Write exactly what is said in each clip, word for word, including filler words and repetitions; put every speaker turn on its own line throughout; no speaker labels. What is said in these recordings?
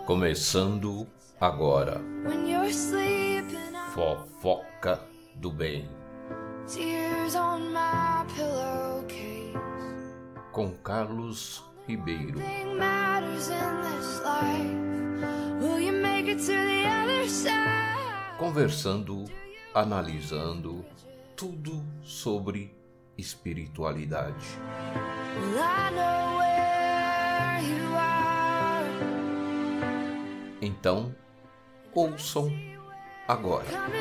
Começando agora, Fofoca do Bem, com Carlos Ribeiro. Conversando, analisando tudo sobre espiritualidade. Então, ouçam agora.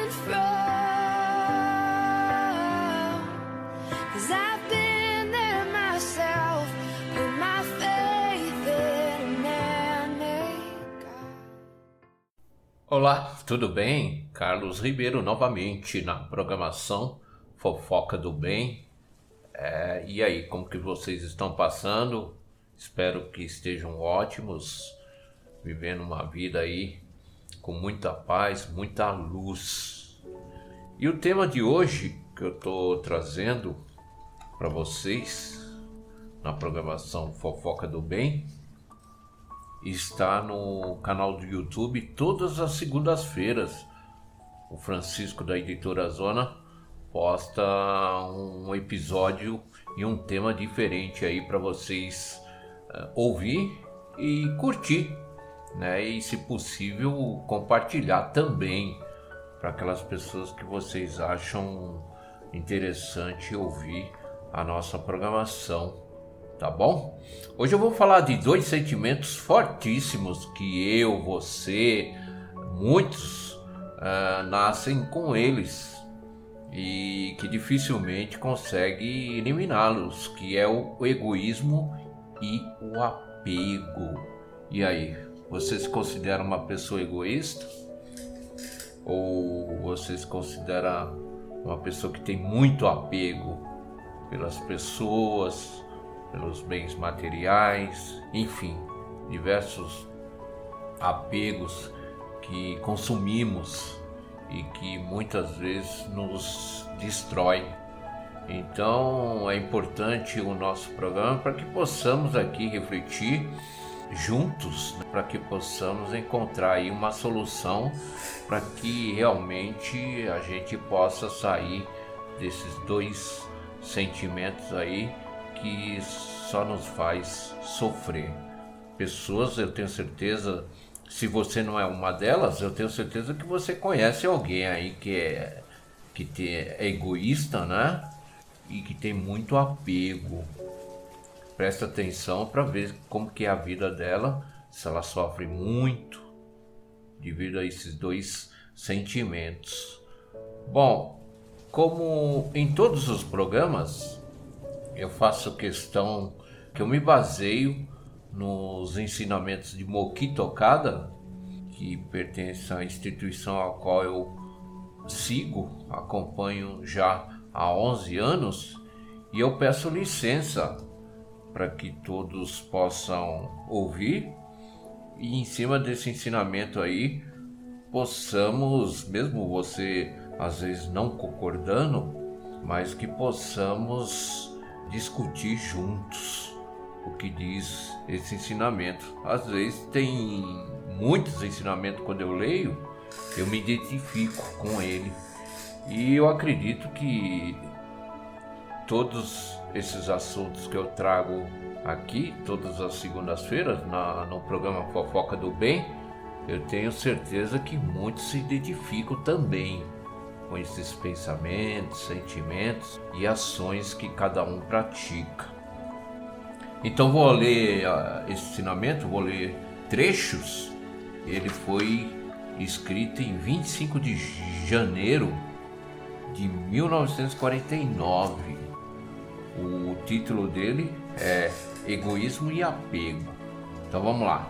Olá, tudo bem? Carlos Ribeiro novamente na programação Fofoca do Bem. É, e aí, como que vocês estão passando? Espero que estejam ótimos, vivendo uma vida aí com muita paz, muita luz. E o tema de hoje que eu estou trazendo para vocês na programação Fofoca do Bem está no canal do YouTube todas as segundas-feiras. O Francisco da Editora Zona posta um episódio e um tema diferente aí para vocês uh, ouvir e curtir, né? E, se possível, compartilhar também para aquelas pessoas que vocês acham interessante ouvir a nossa programação, tá bom? Hoje eu vou falar de dois sentimentos fortíssimos que eu, você, muitos uh, nascem com eles e que dificilmente consegue eliminá-los, que é o egoísmo e o apego. E aí, você se considera uma pessoa egoísta? Ou você se considera uma pessoa que tem muito apego pelas pessoas, pelos bens materiais, enfim, diversos apegos que consumimos e que muitas vezes nos destrói. Então é importante o nosso programa para que possamos aqui refletir juntos, né, para que possamos encontrar aí uma solução para que realmente a gente possa sair desses dois sentimentos aí que só nos faz sofrer. Pessoas, eu tenho certeza, se você não é uma delas, eu tenho certeza que você conhece alguém aí que é, que tem, é egoísta, né? E que tem muito apego. Presta atenção para ver como que é a vida dela, se ela sofre muito devido a esses dois sentimentos. Bom, como em todos os programas, eu faço questão que eu me baseio nos ensinamentos de Moki Tokada, que pertence à instituição a qual eu sigo, acompanho já há onze anos, e eu peço licença para que todos possam ouvir e, em cima desse ensinamento aí, possamos, mesmo você às vezes não concordando, mas que possamos discutir juntos o que diz esse ensinamento. Às vezes tem muitos ensinamentos, quando eu leio, eu me identifico com ele, e eu acredito que todos esses assuntos que eu trago aqui todas as segundas-feiras na, no programa Fofoca do Bem, eu tenho certeza que muitos se identificam também com esses pensamentos, sentimentos e ações que cada um pratica. Então vou ler uh, esse ensinamento, vou ler trechos. Ele foi escrito em vinte e cinco de janeiro de mil novecentos e quarenta e nove. O título dele é Egoísmo e Apego. Então vamos lá.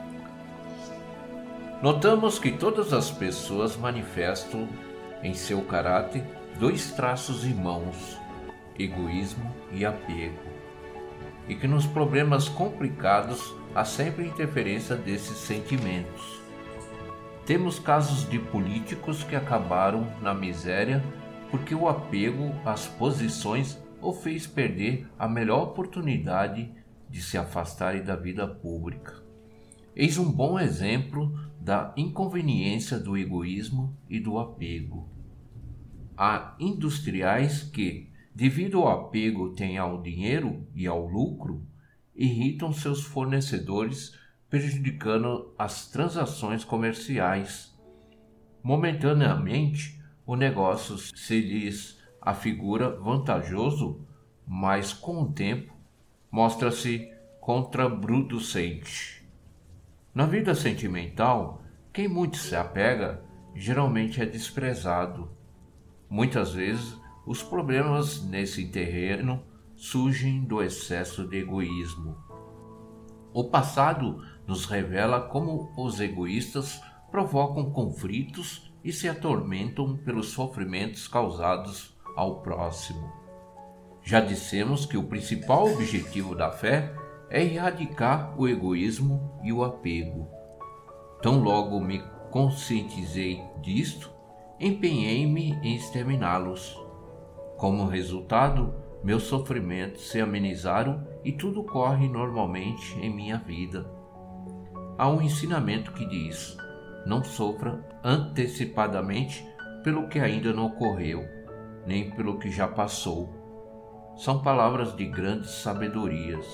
Notamos que todas as pessoas manifestam em seu caráter dois traços irmãos, egoísmo e apego, e que nos problemas complicados há sempre interferência desses sentimentos. Temos casos de políticos que acabaram na miséria porque o apego às posições o fez perder a melhor oportunidade de se afastarem da vida pública. Eis um bom exemplo da inconveniência do egoísmo e do apego. Há industriais que, devido ao apego têm ao dinheiro e ao lucro, irritam seus fornecedores, prejudicando as transações comerciais. Momentaneamente, o negócio se lhes afigura vantajoso, mas com o tempo mostra-se contraproducente. Na vida sentimental, quem muito se apega geralmente é desprezado. Muitas vezes, os problemas nesse terreno surgem do excesso de egoísmo. O passado nos revela como os egoístas provocam conflitos e se atormentam pelos sofrimentos causados ao próximo. Já dissemos que o principal objetivo da fé é erradicar o egoísmo e o apego. Tão logo me conscientizei disto, empenhei-me em exterminá-los. Como resultado, meus sofrimentos se amenizaram e tudo corre normalmente em minha vida. Há um ensinamento que diz: não sofra antecipadamente pelo que ainda não ocorreu, nem pelo que já passou. São palavras de grandes sabedorias.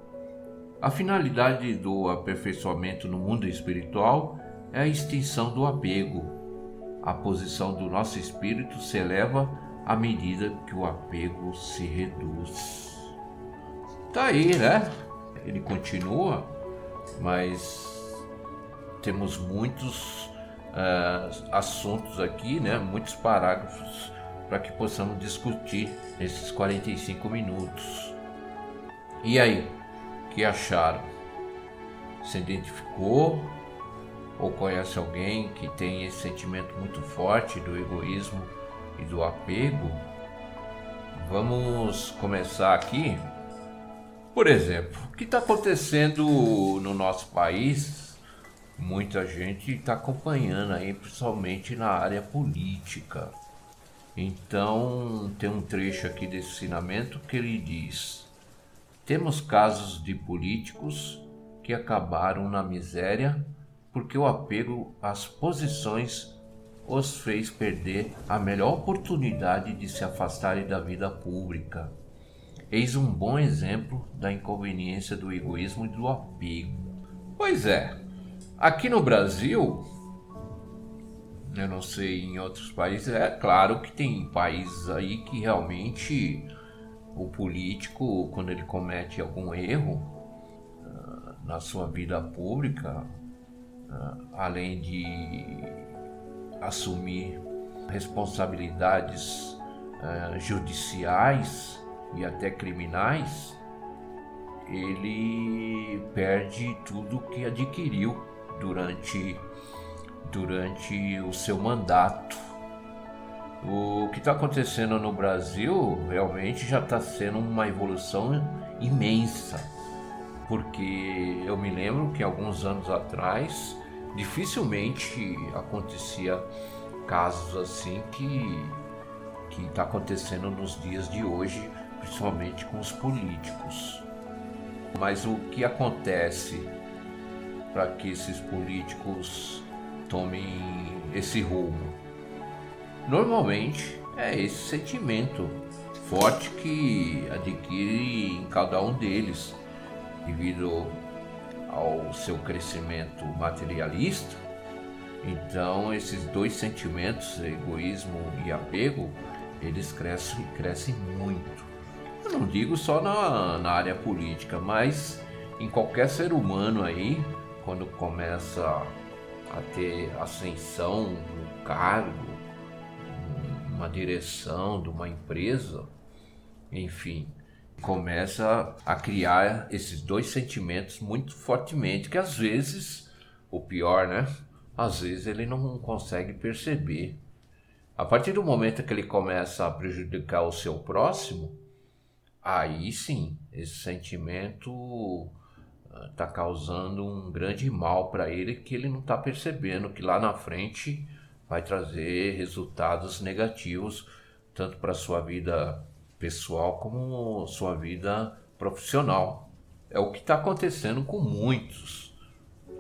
A finalidade do aperfeiçoamento no mundo espiritual é a extinção do apego. A posição do nosso espírito se eleva à medida que o apego se reduz. Tá aí, né? Ele continua, mas temos muitos uh, assuntos aqui, né? Muitos parágrafos para que possamos discutir nesses quarenta e cinco minutos. E aí, o que acharam? Se identificou? Ou conhece alguém que tem esse sentimento muito forte do egoísmo e do apego? Vamos começar aqui. Por exemplo, o que está acontecendo no nosso país? Muita gente está acompanhando aí, principalmente na área política. Então, tem um trecho aqui desse ensinamento que ele diz: temos casos de políticos que acabaram na miséria porque o apego às posições os fez perder a melhor oportunidade de se afastarem da vida pública. Eis um bom exemplo da inconveniência do egoísmo e do apego. Pois é, aqui no Brasil, eu não sei em outros países, é claro que tem países aí que realmente o político, quando ele comete algum erro uh, na sua vida pública, uh, além de assumir responsabilidades uh, judiciais e até criminais, ele perde tudo que adquiriu durante, durante o seu mandato. O que está acontecendo no Brasil realmente já está sendo uma evolução imensa, porque eu me lembro que alguns anos atrás dificilmente acontecia casos assim que que está acontecendo nos dias de hoje, principalmente com os políticos. Mas o que acontece para que esses políticos tomem esse rumo? Normalmente é esse sentimento forte que adquire em cada um deles, devido ao seu crescimento materialista. Então esses dois sentimentos, egoísmo e apego, eles crescem, crescem muito. Eu não digo só na, na área política, mas em qualquer ser humano aí, quando começa a ter ascensão no cargo, uma direção de uma empresa, enfim, começa a criar esses dois sentimentos muito fortemente, que às vezes, o pior, né? Às vezes ele não consegue perceber. A partir do momento que ele começa a prejudicar o seu próximo, aí sim, esse sentimento está causando um grande mal para ele, que ele não está percebendo, que lá na frente vai trazer resultados negativos, tanto para a sua vida pessoal como sua vida profissional. É o que está acontecendo com muitos.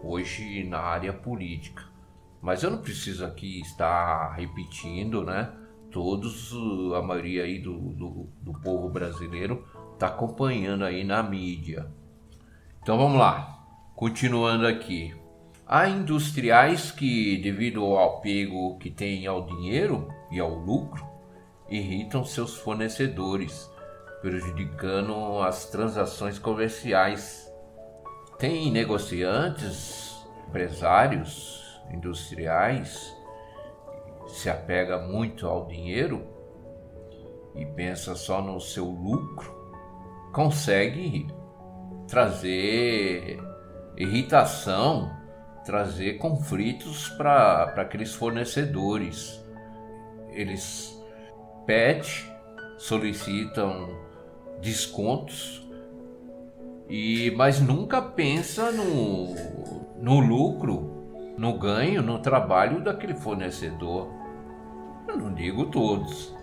hoje na área política. Mas eu não preciso aqui estar repetindo, né? Todos, a maioria aí do, do, do povo brasileiro está acompanhando aí na mídia. Então vamos lá, continuando aqui. Há industriais que, devido ao apego que têm ao dinheiro e ao lucro, irritam seus fornecedores, prejudicando as transações comerciais. Tem negociantes, empresários, industriais, se apega muito ao dinheiro e pensa só no seu lucro, consegue trazer irritação, trazer conflitos para aqueles fornecedores. Eles pedem, solicitam descontos, e, mas nunca pensa no, no lucro, no ganho, no trabalho daquele fornecedor. Eu não digo todos,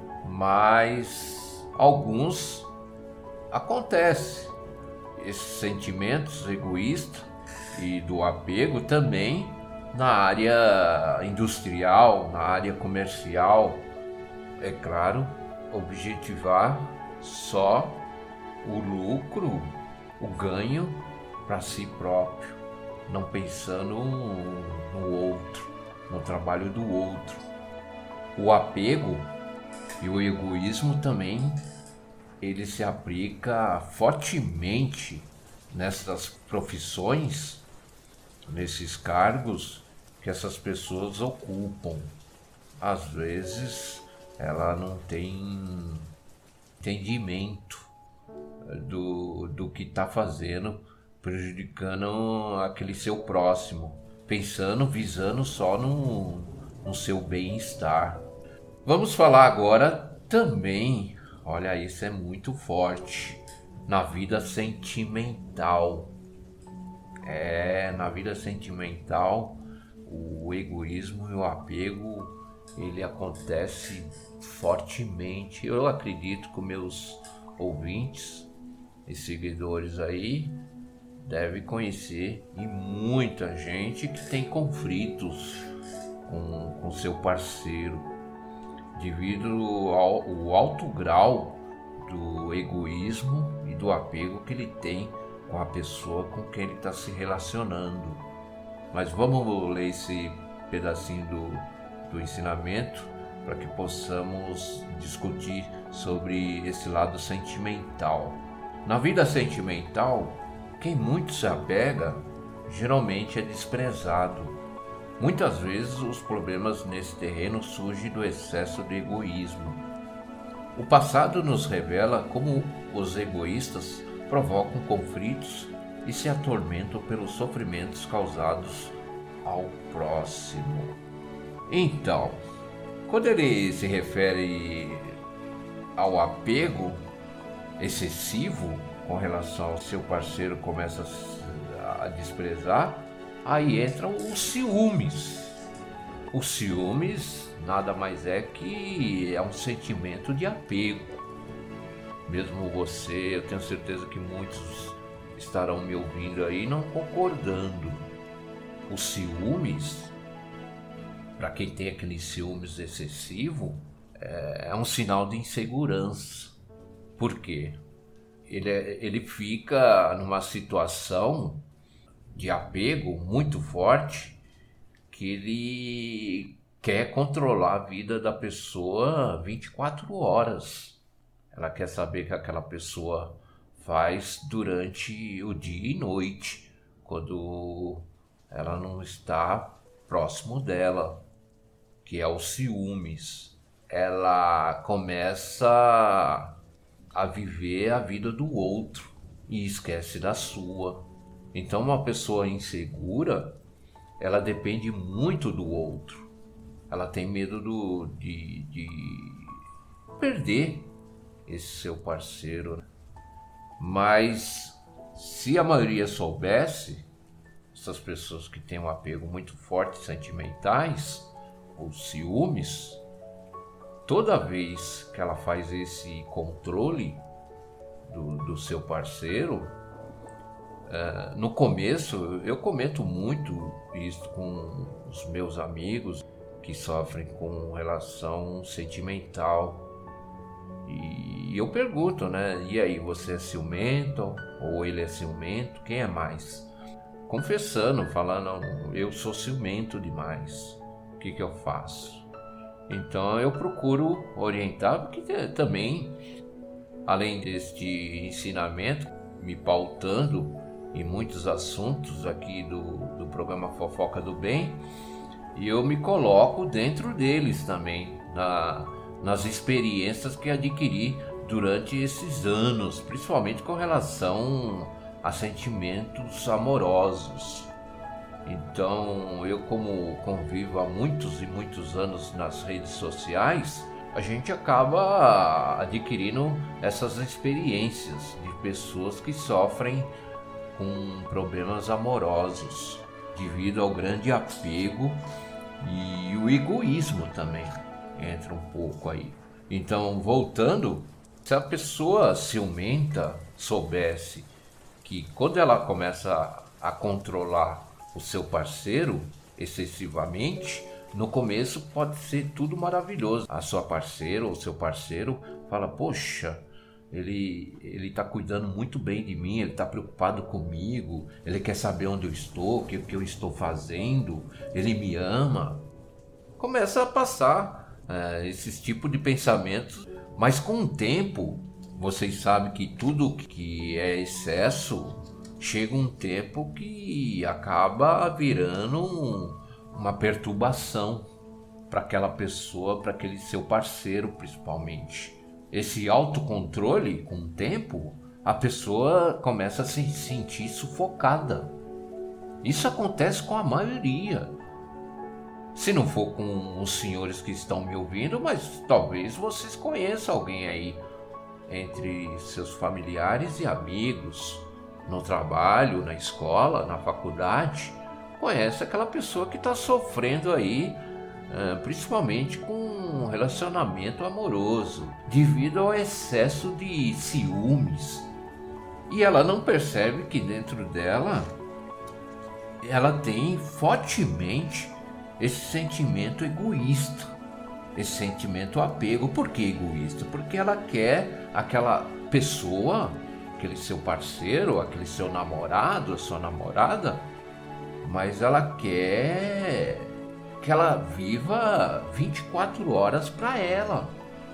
mas alguns acontece. Esses sentimentos egoístas e do apego também na área industrial, na área comercial. É claro, objetivar só o lucro, o ganho para si próprio, não pensando no outro, no trabalho do outro. O apego e o egoísmo também, ele se aplica fortemente nessas profissões, nesses cargos que essas pessoas ocupam. Às vezes ela não tem entendimento do, do que está fazendo, prejudicando aquele seu próximo, pensando, visando só no, no seu bem-estar. Vamos falar agora também, olha, isso é muito forte, na vida sentimental. É, na vida sentimental, o egoísmo e o apego, ele acontece fortemente. Eu acredito que meus ouvintes e seguidores aí devem conhecer, e muita gente que tem conflitos com, com seu parceiro, devido ao, ao alto grau do egoísmo e do apego que ele tem com a pessoa com quem ele está se relacionando. Mas vamos ler esse pedacinho do, do ensinamento para que possamos discutir sobre esse lado sentimental. Na vida sentimental, quem muito se apega geralmente é desprezado. Muitas vezes os problemas nesse terreno surgem do excesso de egoísmo. O passado nos revela como os egoístas provocam conflitos e se atormentam pelos sofrimentos causados ao próximo. Então, quando ele se refere ao apego excessivo com relação ao seu parceiro, começa a desprezar, aí entram os ciúmes. Os ciúmes nada mais é que é um sentimento de apego. Mesmo você, eu tenho certeza que muitos estarão me ouvindo aí não concordando. Os ciúmes, para quem tem aquele ciúmes excessivo, é um sinal de insegurança. Por quê? Ele, ele fica numa situação de apego muito forte, que ele quer controlar a vida da pessoa vinte e quatro horas. Ela quer saber o que aquela pessoa faz durante o dia e noite, quando ela não está próximo dela, que é o ciúmes. Ela começa a viver a vida do outro e esquece da sua. Então uma pessoa insegura, ela depende muito do outro. Ela tem medo do, de, de perder esse seu parceiro. Mas se a maioria soubesse, essas pessoas que têm um apego muito forte, sentimentais, ou ciúmes, toda vez que ela faz esse controle do, do seu parceiro, Uh, no começo, eu comento muito isso com os meus amigos que sofrem com relação sentimental. E eu pergunto, né? E aí, você é ciumento? Ou ele é ciumento? Quem é mais? Confessando, falando, eu sou ciumento demais. O que que eu faço? Então eu procuro orientar, porque também, além deste ensinamento, me pautando em muitos assuntos aqui do, do programa Fofoca do Bem, e eu me coloco dentro deles também, na, nas experiências que adquiri durante esses anos, principalmente com relação a sentimentos amorosos. Então, eu, como convivo há muitos e muitos anos nas redes sociais, a gente acaba adquirindo essas experiências de pessoas que sofrem com problemas amorosos devido ao grande apego, e o egoísmo também entra um pouco aí. Então, voltando, se a pessoa ciumenta soubesse que quando ela começa a controlar o seu parceiro excessivamente, no começo pode ser tudo maravilhoso. A sua parceira ou seu parceiro fala, poxa, ele ele está cuidando muito bem de mim, ele está preocupado comigo, ele quer saber onde eu estou, o que, que eu estou fazendo, ele me ama. Começa a passar é, esses tipos de pensamentos, mas com o tempo, vocês sabem que tudo que é excesso, chega um tempo que acaba virando um, uma perturbação para aquela pessoa, para aquele seu parceiro principalmente. Esse autocontrole, com o tempo, a pessoa começa a se sentir sufocada. Isso acontece com a maioria. Se não for com os senhores que estão me ouvindo, mas talvez vocês conheçam alguém aí, entre seus familiares e amigos, no trabalho, na escola, na faculdade, conhece aquela pessoa que está sofrendo aí, principalmente com um relacionamento amoroso, devido ao excesso de ciúmes. E ela não percebe que dentro dela, ela tem fortemente esse sentimento egoísta, esse sentimento apego. Por que egoísta? Porque ela quer aquela pessoa, aquele seu parceiro, aquele seu namorado, a sua namorada, mas ela quer que ela viva vinte e quatro horas para ela.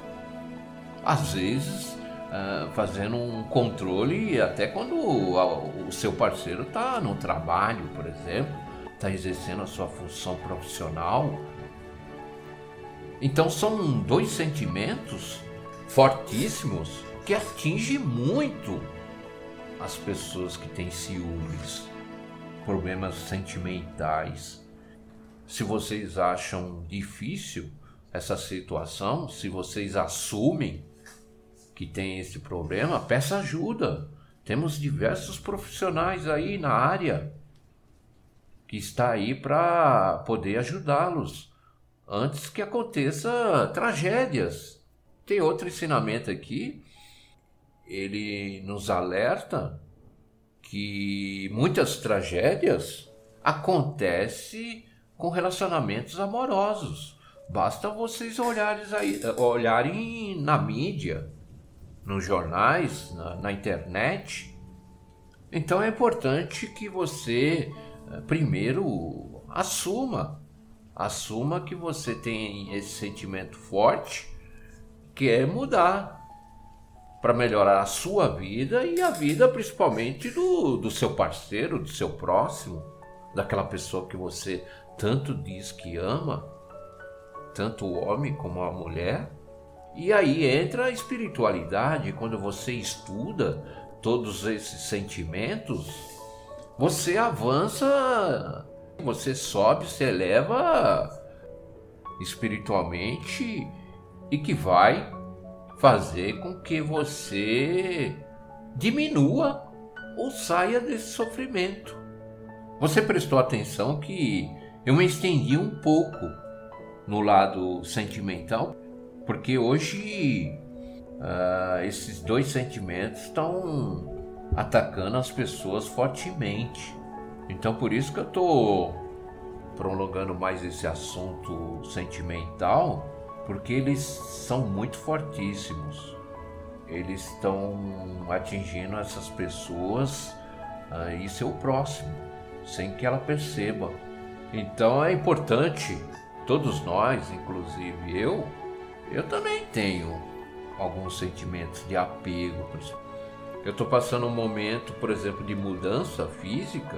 Às vezes, uh, fazendo um controle até quando o, o seu parceiro está no trabalho, por exemplo, está exercendo a sua função profissional. Então são dois sentimentos fortíssimos que atingem muito as pessoas que têm ciúmes, problemas sentimentais. Se vocês acham difícil essa situação, se vocês assumem que tem esse problema, peça ajuda. Temos diversos profissionais aí na área que está aí para poder ajudá-los antes que aconteça tragédias. Tem outro ensinamento aqui, ele nos alerta que muitas tragédias acontecem com relacionamentos amorosos. Basta vocês olharem, aí, olharem na mídia, nos jornais, na, na internet. Então é importante que você primeiro assuma, assuma que você tem esse sentimento forte, que é mudar para melhorar a sua vida e a vida principalmente do, do seu parceiro, do seu próximo, daquela pessoa que você tanto diz que ama, tanto o homem como a mulher. E aí entra a espiritualidade. Quando você estuda todos esses sentimentos, você avança, você sobe, se eleva espiritualmente, e que vai fazer com que você diminua ou saia desse sofrimento. Você prestou atenção que eu me estendi um pouco no lado sentimental, porque hoje uh, esses dois sentimentos estão atacando as pessoas fortemente. Então por isso que eu estou prolongando mais esse assunto sentimental, porque eles são muito fortíssimos. Eles estão atingindo essas pessoas uh, e seu próximo, sem que ela perceba. Então é importante, todos nós, inclusive eu, eu também tenho alguns sentimentos de apego. Eu estou passando um momento, por exemplo, de mudança física,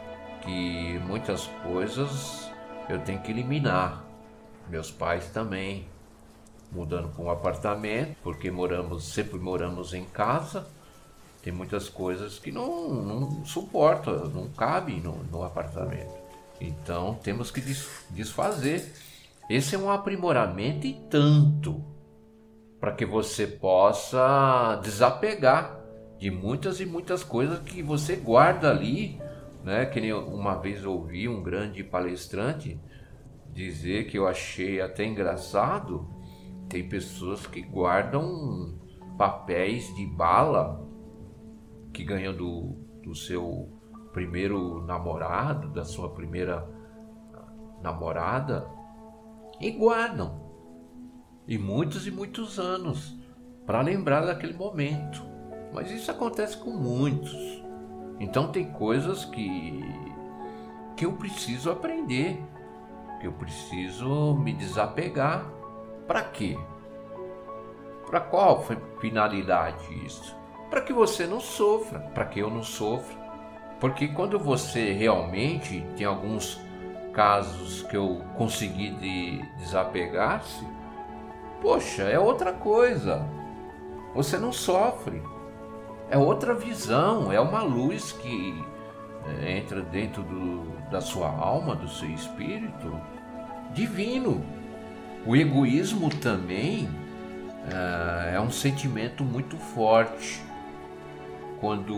que muitas coisas eu tenho que eliminar. Meus pais também, mudando para um apartamento, porque moramos, sempre moramos em casa. Tem muitas coisas que não, não suporta, não cabe no, no apartamento. Então temos que desfazer. Esse é um aprimoramento e tanto, para que você possa desapegar de muitas e muitas coisas que você guarda ali, né? Que nem uma vez eu ouvi um grande palestrante dizer, que eu achei até engraçado. Tem pessoas que guardam papéis de bala que ganham do, do seu primeiro namorado, da sua primeira namorada, e guardam. E muitos e muitos anos, para lembrar daquele momento. Mas isso acontece com muitos. Então tem coisas que, que eu preciso aprender, que eu preciso me desapegar. Para quê? Para qual finalidade isso? Para que você não sofra, para que eu não sofra. Porque quando você realmente, tem alguns casos que eu consegui de desapegar-se, poxa, é outra coisa. Você não sofre. É outra visão, é uma luz que é, entra dentro do, da sua alma, do seu espírito, divino. O egoísmo também é, é um sentimento muito forte. Quando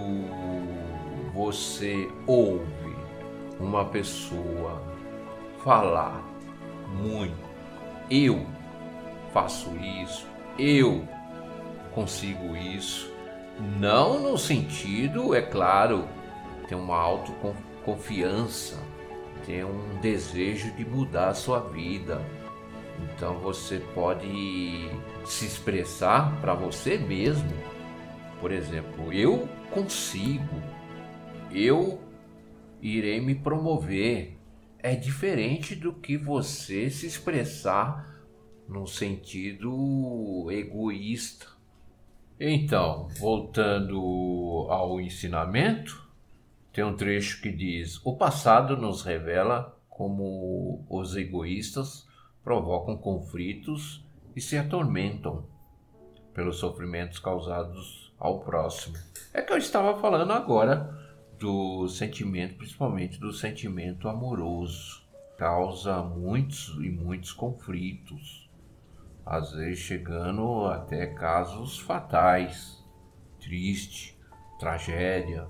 você ouve uma pessoa falar muito, eu faço isso, eu consigo isso, não no sentido, é claro, tem uma autoconfiança, tem um desejo de mudar a sua vida. Então você pode se expressar para você mesmo. Por exemplo, eu consigo, eu irei me promover. É diferente do que você se expressar no sentido egoísta. Então, voltando ao ensinamento, tem um trecho que diz: o passado nos revela como os egoístas provocam conflitos e se atormentam pelos sofrimentos causados ao próximo. É que eu estava falando agora do sentimento, principalmente do sentimento amoroso. Causa muitos e muitos conflitos, às vezes chegando até casos fatais, triste, tragédia.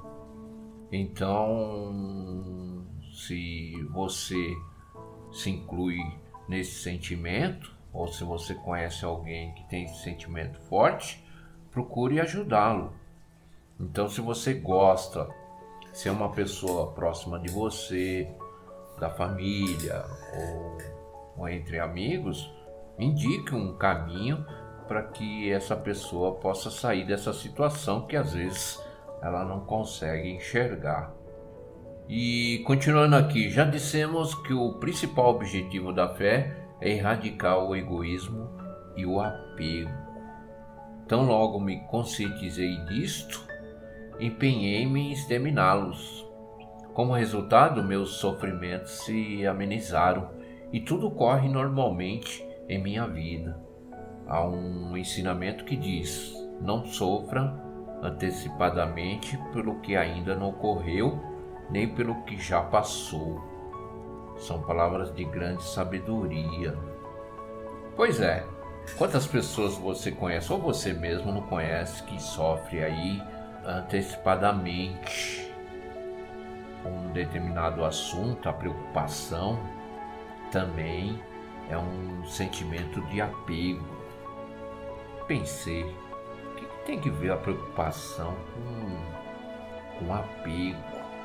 Então, se você se inclui nesse sentimento, ou se você conhece alguém que tem esse sentimento forte, procure ajudá-lo. Então, se você gosta, se é uma pessoa próxima de você, da família ou, ou entre amigos, indique um caminho para que essa pessoa possa sair dessa situação que às vezes ela não consegue enxergar. E continuando aqui, já dissemos que o principal objetivo da fé é erradicar o egoísmo e o apego. Tão logo me conscientizei disto, empenhei-me em exterminá-los. Como resultado, meus sofrimentos se amenizaram e tudo corre normalmente em minha vida. Há um ensinamento que diz: não sofra antecipadamente pelo que ainda não ocorreu, nem pelo que já passou. São palavras de grande sabedoria. Pois é, quantas pessoas você conhece, ou você mesmo não conhece, que sofre aí antecipadamente com um determinado assunto? A preocupação também é um sentimento de apego. Pensei, o que tem que ver a preocupação com com apego.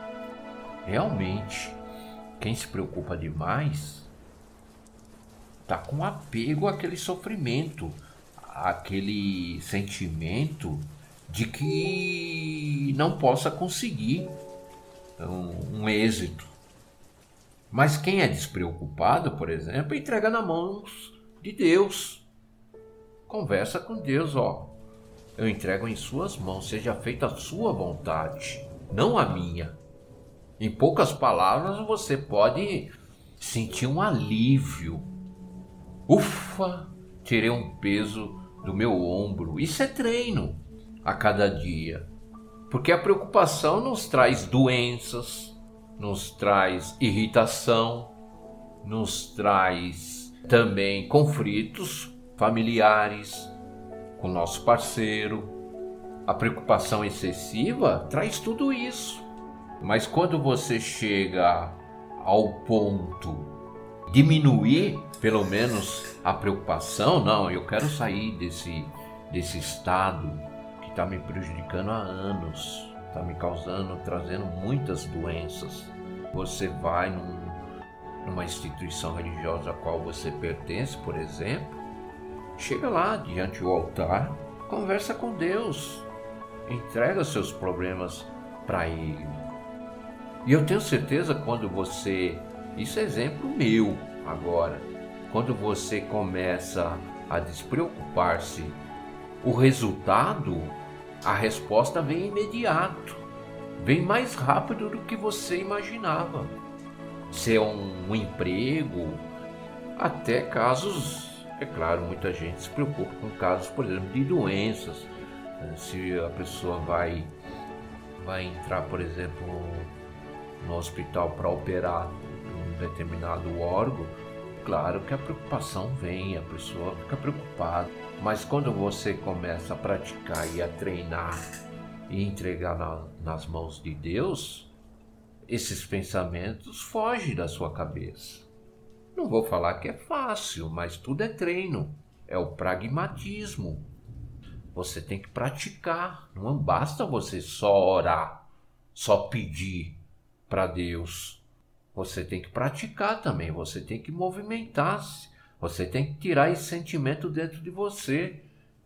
Realmente, quem se preocupa demais está com apego àquele sofrimento, àquele sentimento de que não possa conseguir um, um êxito. Mas quem é despreocupado, por exemplo, entrega nas mãos de Deus. Conversa com Deus, ó. Eu entrego em suas mãos, seja feita a sua vontade, não a minha. Em poucas palavras, você pode sentir um alívio. Ufa, tirei um peso do meu ombro. Isso é treino a cada dia. Porque a preocupação nos traz doenças, nos traz irritação, nos traz também conflitos familiares com o nosso parceiro. A preocupação excessiva traz tudo isso. Mas quando você chega ao ponto de diminuir, pelo menos, a preocupação, não, eu quero sair desse, desse estado que está me prejudicando há anos, está me causando, trazendo muitas doenças. Você vai num, numa instituição religiosa a qual você pertence, por exemplo, chega lá diante do altar, conversa com Deus, entrega seus problemas para Ele. E eu tenho certeza quando você, isso é exemplo meu agora, quando você começa a despreocupar-se, o resultado, a resposta vem imediato, vem mais rápido do que você imaginava. Se é um, um emprego, até casos, é claro, muita gente se preocupa com casos, por exemplo, de doenças. Se a pessoa vai, vai entrar, por exemplo, no hospital para operar um determinado órgão, claro que a preocupação vem, a pessoa fica preocupada. Mas quando você começa a praticar e a treinar e entregar na, nas mãos de Deus, esses pensamentos fogem da sua cabeça. Não vou falar que é fácil, mas tudo é treino, é o pragmatismo. Você tem que praticar, não basta você só orar, só pedir para Deus. Você tem que praticar também, você tem que movimentar-se, você tem que tirar esse sentimento dentro de você.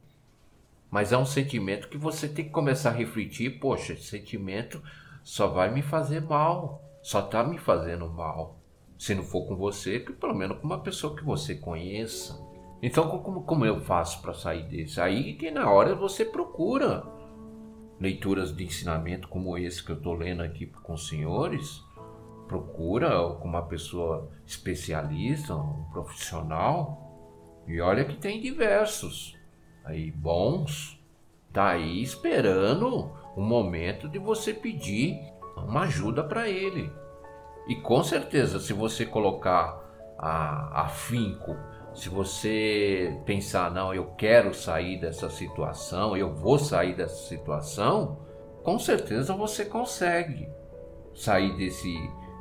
Mas é um sentimento que você tem que começar a refletir, poxa, esse sentimento só vai me fazer mal, só está me fazendo mal. Se não for com você, que pelo menos com uma pessoa que você conheça. Então como, como eu faço para sair desse? Aí que na hora você procura leituras de ensinamento como esse que eu estou lendo aqui com os senhores, procura com uma pessoa especialista, um profissional, e olha que tem diversos aí bons, tá aí esperando o momento de você pedir uma ajuda para ele. E com certeza, se você colocar a, afinco, se você pensar, não, eu quero sair dessa situação, eu vou sair dessa situação, com certeza você consegue sair desse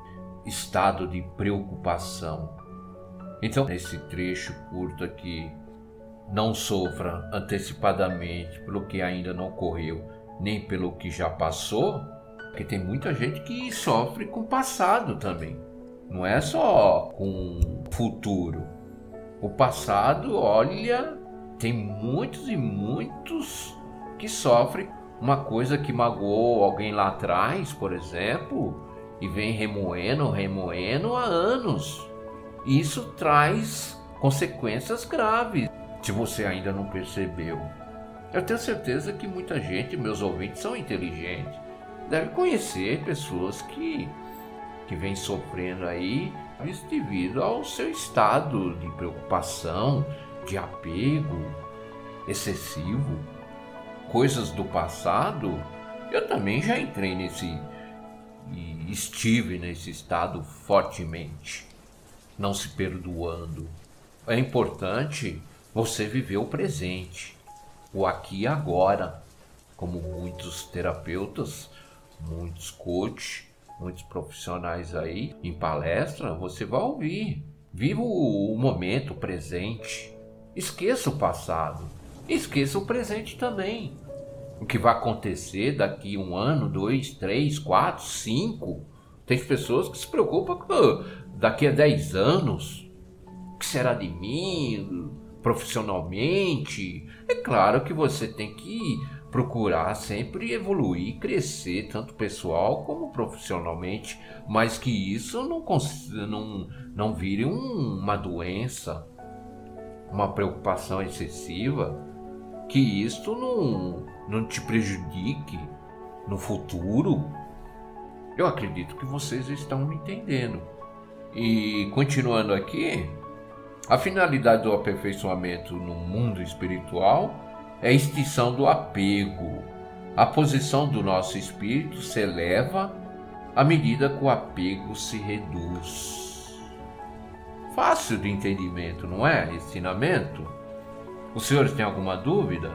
estado de preocupação. Então, nesse trecho curto aqui, não sofra antecipadamente pelo que ainda não ocorreu, nem pelo que já passou, porque tem muita gente que sofre com o passado também, não é só com o futuro. O passado, olha, tem muitos e muitos que sofrem uma coisa que magoou alguém lá atrás, por exemplo, e vem remoendo, remoendo há anos. E isso traz consequências graves, se você ainda não percebeu. Eu tenho certeza que muita gente, meus ouvintes, são inteligentes, devem conhecer pessoas que, que vêm sofrendo aí, isso devido ao seu estado de preocupação, de apego excessivo, coisas do passado. Eu também já entrei nesse e estive nesse estado fortemente, não se perdoando. É importante você viver o presente, o aqui e agora, como muitos terapeutas, muitos coaches, muitos profissionais aí em palestra, você vai ouvir. Viva o momento presente. Esqueça o passado. Esqueça o presente também. o que vai acontecer daqui um ano, dois, três, quatro, cinco. Tem pessoas que se preocupam com daqui a dez anos. O que será de mim profissionalmente? É claro que você tem que procurar sempre evoluir, crescer, tanto pessoal como profissionalmente, mas que isso não, não, não vire um, uma doença, uma preocupação excessiva, que isto não, não te prejudique no futuro. Eu acredito que vocês estão me entendendo. E continuando aqui, a finalidade do aperfeiçoamento no mundo espiritual é a extinção do apego. A posição do nosso espírito se eleva à medida que o apego se reduz. Fácil de entendimento, não é? Ensinamento? Os senhores têm alguma dúvida?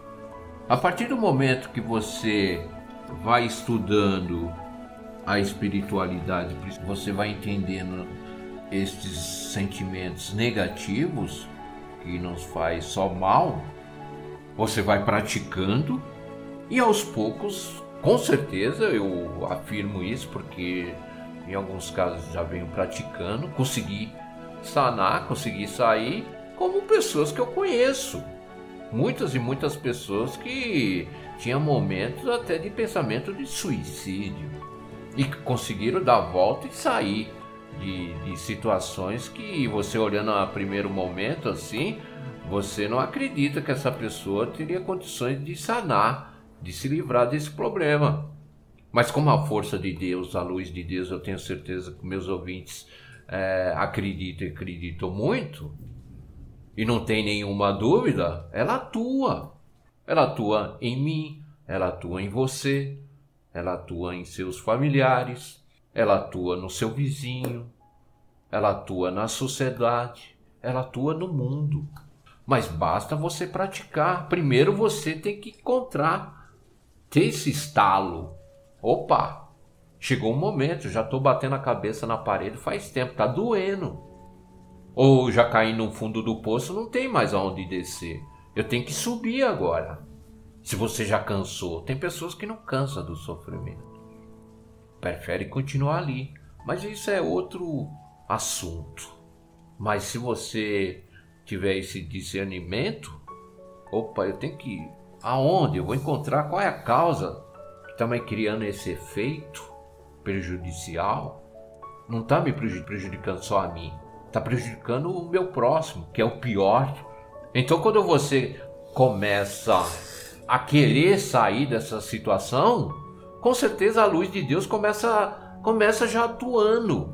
A partir do momento que você vai estudando a espiritualidade, você vai entendendo estes sentimentos negativos que nos faz só mal, você vai praticando e aos poucos, com certeza, eu afirmo isso porque em alguns casos já venho praticando, consegui sanar, consegui sair, como pessoas que eu conheço. Muitas e muitas pessoas que tinham momentos até de pensamento de suicídio e que conseguiram dar a volta e sair de, de situações que você olhando a primeiro momento assim, você não acredita que essa pessoa teria condições de sanar, de se livrar desse problema. Mas como a força de Deus, a luz de Deus, eu tenho certeza que meus ouvintes é, acreditam e acreditam muito, e não tem nenhuma dúvida, ela atua. Ela atua em mim, ela atua em você, ela atua em seus familiares, ela atua no seu vizinho, ela atua na sociedade, ela atua no mundo. Mas basta você praticar. Primeiro você tem que encontrar, ter esse estalo. Opa, chegou um momento, já estou batendo a cabeça na parede faz tempo, está doendo. Ou já caí no fundo do poço, não tem mais aonde descer. Eu tenho que subir agora. Se você já cansou, tem pessoas que não cansam do sofrimento. Preferem continuar ali. Mas isso é outro assunto. Mas se você tiver esse discernimento, opa, eu tenho que ir. Aonde? Eu vou encontrar qual é a causa que está me criando esse efeito prejudicial. Não está me prejudicando só a mim. Está prejudicando o meu próximo, que é o pior. Então, quando você começa a querer sair dessa situação, com certeza a luz de Deus começa, começa já atuando.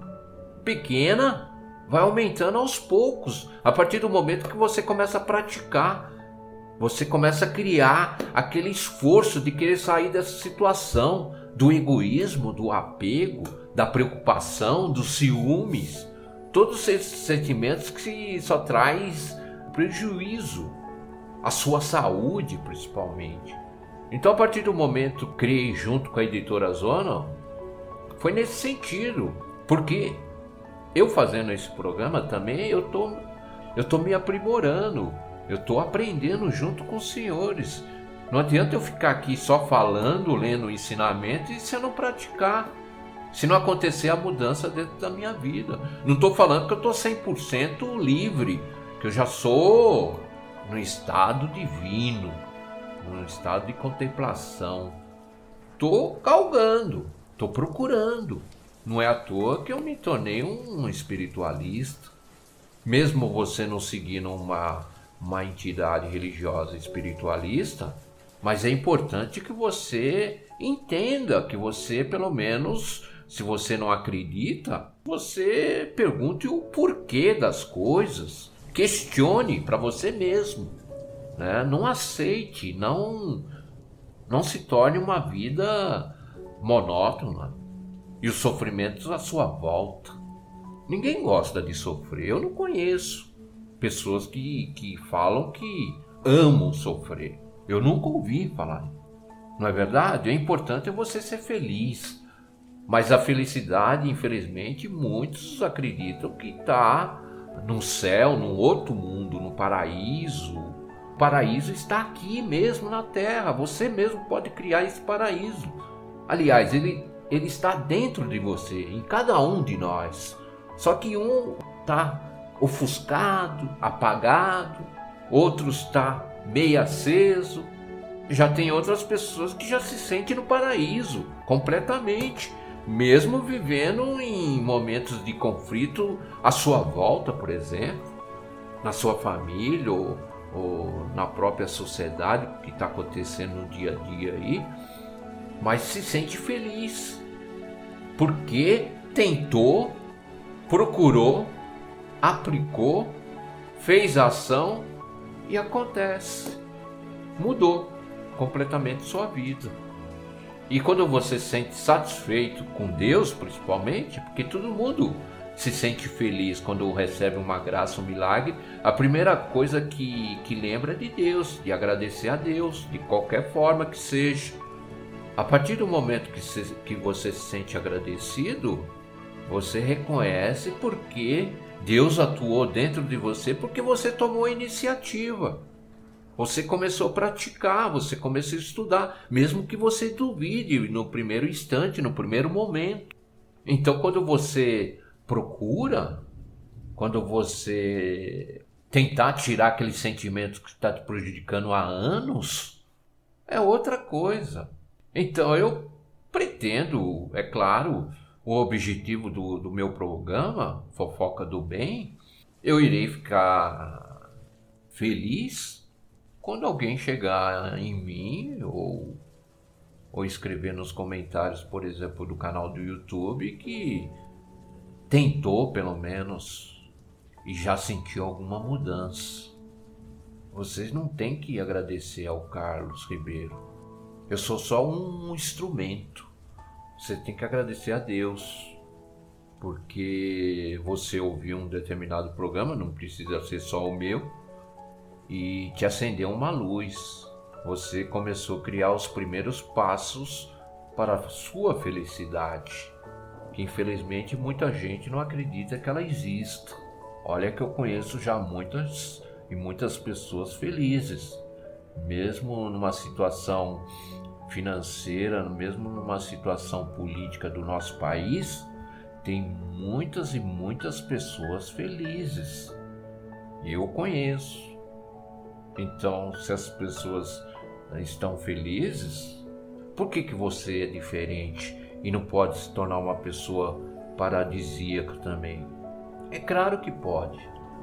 Pequena, vai aumentando aos poucos. A partir do momento que você começa a praticar, você começa a criar aquele esforço de querer sair dessa situação, do egoísmo, do apego, da preocupação, dos ciúmes. Todos esses sentimentos que só traz prejuízo à sua saúde, principalmente. Então, a partir do momento que criei junto com a editora Zona, foi nesse sentido. Porque eu fazendo esse programa também, eu tô, eu tô me aprimorando. Eu tô aprendendo junto com os senhores. Não adianta eu ficar aqui só falando, lendo o ensinamento e se eu não praticar. Se não acontecer a mudança dentro da minha vida. Não estou falando que eu estou cem por cento livre, que eu já sou no estado divino, no estado de contemplação. Estou galgando, estou procurando. Não é à toa que eu me tornei um espiritualista. Mesmo você não seguindo uma, uma entidade religiosa espiritualista, mas é importante que você entenda, que você pelo menos... Se você não acredita, você pergunte o porquê das coisas. Questione para você mesmo. Né? Não aceite, não, não se torne uma vida monótona. E os sofrimentos à sua volta. Ninguém gosta de sofrer. Eu não conheço pessoas que, que falam que amam sofrer. Eu nunca ouvi falar. Não é verdade? É importante você ser feliz. Mas a felicidade, infelizmente, muitos acreditam que está num céu, num outro mundo, no paraíso, O paraíso está aqui mesmo na Terra. Você mesmo pode criar esse paraíso. Aliás, ele, ele está dentro de você, em cada um de nós. Só que um está ofuscado, apagado, outro está meio aceso. Já tem outras pessoas que já se sentem no paraíso completamente, mesmo vivendo em momentos de conflito à sua volta, por exemplo, na sua família ou, ou na própria sociedade, que está acontecendo no dia a dia aí, mas se sente feliz, porque tentou, procurou, aplicou, fez ação e acontece. Mudou completamente sua vida. E quando você se sente satisfeito com Deus, principalmente, porque todo mundo se sente feliz quando recebe uma graça, um milagre, a primeira coisa que, que lembra é de Deus, de agradecer a Deus, de qualquer forma que seja. A partir do momento que, se, que você se sente agradecido, você reconhece porque Deus atuou dentro de você, porque você tomou a iniciativa. Você começou a praticar, você começou a estudar, mesmo que você duvide no primeiro instante, no primeiro momento. Então, quando você procura, quando você tentar tirar aquele sentimento que está te prejudicando há anos, é outra coisa. Então, eu pretendo, é claro, o objetivo do, do meu programa, Fofoca do Bem, eu irei ficar feliz quando alguém chegar em mim ou, ou escrever nos comentários, por exemplo, do canal do YouTube, que tentou, pelo menos, e já sentiu alguma mudança. Vocês não têm que agradecer ao Carlos Ribeiro. Eu sou só um instrumento. Você tem que agradecer a Deus, porque você ouviu um determinado programa, não precisa ser só o meu, e te acendeu uma luz. Você começou a criar os primeiros passos para a sua felicidade, que infelizmente muita gente não acredita que ela exista. Olha que eu conheço já muitas e muitas pessoas felizes, mesmo numa situação financeira, mesmo numa situação política do nosso país, tem muitas e muitas pessoas felizes. Eu conheço. Então, se as pessoas estão felizes, por que que você é diferente e não pode se tornar uma pessoa paradisíaca também? É claro que pode.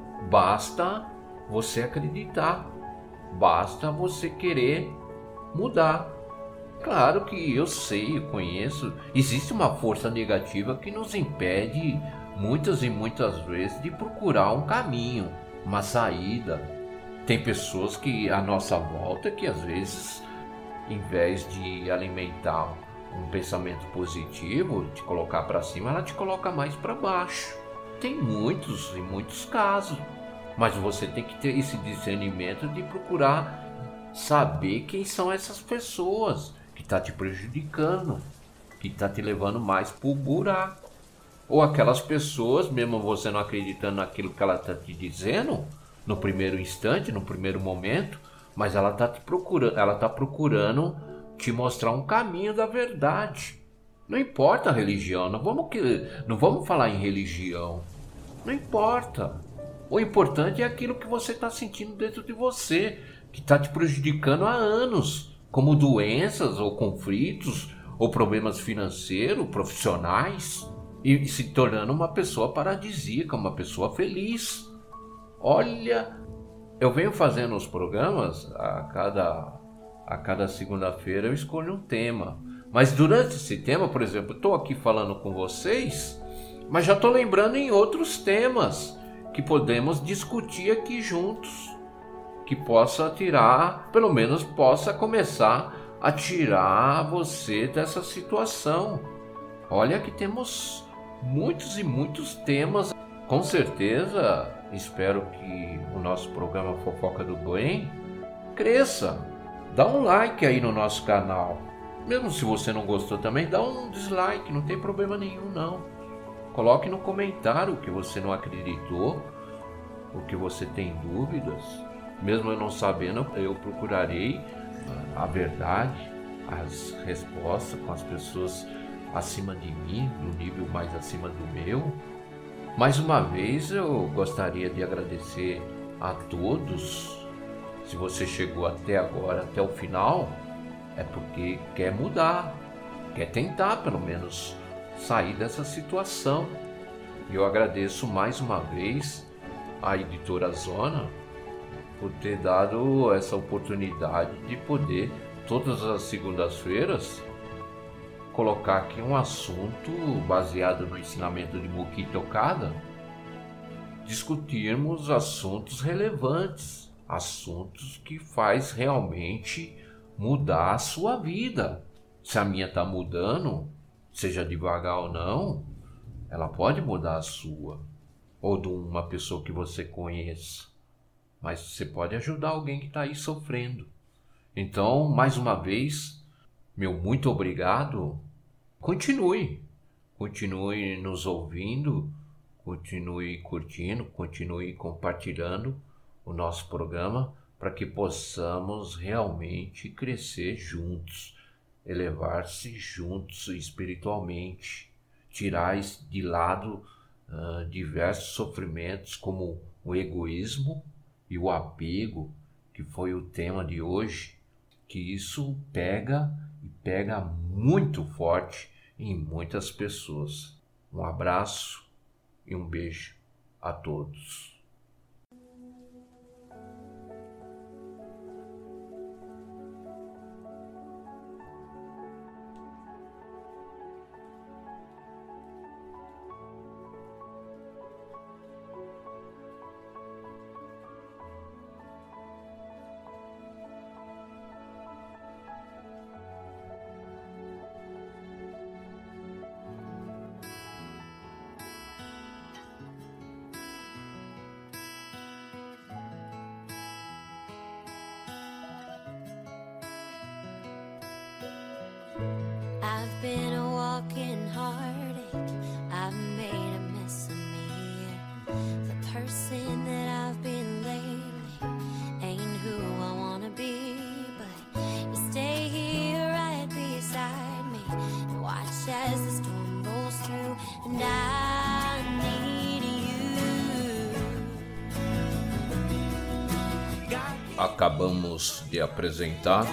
Basta você acreditar. Basta você querer mudar. Claro que eu sei, eu conheço, existe uma força negativa que nos impede muitas e muitas vezes de procurar um caminho, uma saída. Tem pessoas que à nossa volta que às vezes, em vez de alimentar um pensamento positivo, te colocar para cima, ela te coloca mais para baixo. Tem muitos e muitos casos, mas você tem que ter esse discernimento de procurar saber quem são essas pessoas que está te prejudicando, que está te levando mais para o buraco. Ou aquelas pessoas, mesmo você não acreditando naquilo que ela está te dizendo, no primeiro instante, no primeiro momento, mas ela está te procurando, ela está procurando te mostrar um caminho da verdade. Não importa a religião, não vamos, não vamos falar em religião, não importa. O importante é aquilo que você está sentindo dentro de você, que está te prejudicando há anos, como doenças ou conflitos ou problemas financeiros, profissionais, e se tornando uma pessoa paradisíaca, uma pessoa feliz. Olha, eu venho fazendo os programas, a cada, a cada segunda-feira eu escolho um tema. Mas durante esse tema, por exemplo, estou aqui falando com vocês, mas já estou lembrando em outros temas que podemos discutir aqui juntos, que possa tirar, pelo menos possa começar a tirar você dessa situação. Olha que temos muitos e muitos temas. Com certeza, espero que o nosso programa Fofoca do Bem cresça. Dá um like aí no nosso canal. Mesmo se você não gostou também, dá um dislike, não tem problema nenhum não. Coloque no comentário o que você não acreditou, o que você tem dúvidas. mesmo eu não sabendo, eu procurarei a verdade, as respostas com as pessoas acima de mim, no nível mais acima do meu. Mais uma vez eu gostaria de agradecer a todos. Se você chegou até agora, até o final, é porque quer mudar, quer tentar pelo menos sair dessa situação. E eu agradeço mais uma vez à Editora Zona por ter dado essa oportunidade de poder, todas as segundas-feiras, colocar aqui um assunto baseado no ensinamento de Mukito Okada, discutirmos assuntos relevantes, assuntos que faz realmente mudar a sua vida. Se a minha está mudando, seja devagar ou não, ela pode mudar a sua, ou de uma pessoa que você conheça, mas você pode ajudar alguém que está aí sofrendo. Então, mais uma vez, meu muito obrigado. Continue, continue nos ouvindo, continue curtindo, continue compartilhando o nosso programa para que possamos realmente crescer juntos, elevar-se juntos espiritualmente, tirar de lado uh, diversos sofrimentos como o egoísmo e o apego, que foi o tema de hoje, que isso pega e pega muito forte em muitas pessoas. Um abraço e um beijo a todos.
I've been a walking heartache. I've made a mess of me. The person that I've been lately ain't who I wanna be. But you stay here right beside me and watch as the storm rolls through. And I need you.
Acabamos de apresentar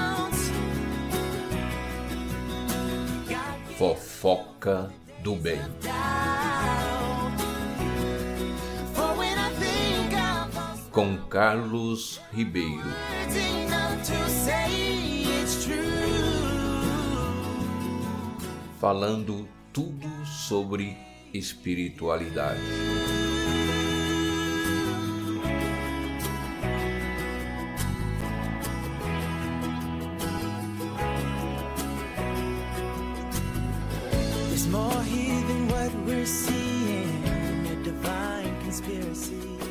Fofoca do Bem, com Carlos Ribeiro. Falando tudo sobre espiritualidade.
More here than what we're seeing, a divine conspiracy.